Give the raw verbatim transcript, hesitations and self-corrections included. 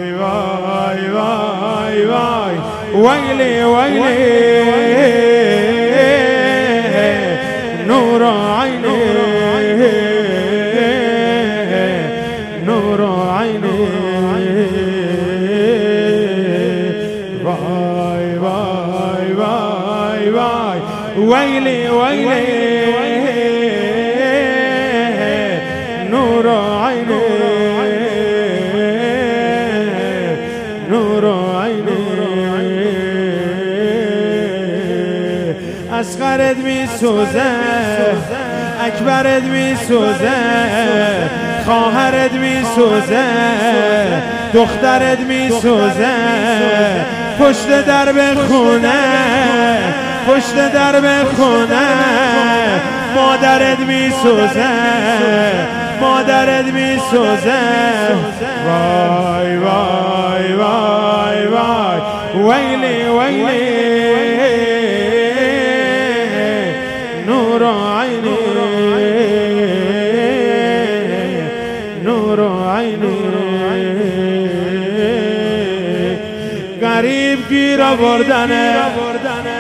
وای وای وای وای ویلی ویلی نور عینی نور عینی وای وای وای وای ویلی ویلی نور عینی نور عینی اصغرت می سوزه اکبرت می سوزه خواهرت می سوزه دخترت می سوزه پشت درب خونه پشت درب خونه مادرت می سوزه مادرت می سوزه وای وای وای وای ویلی ویلی نور عینی نور عینی غریب گیر آوردنه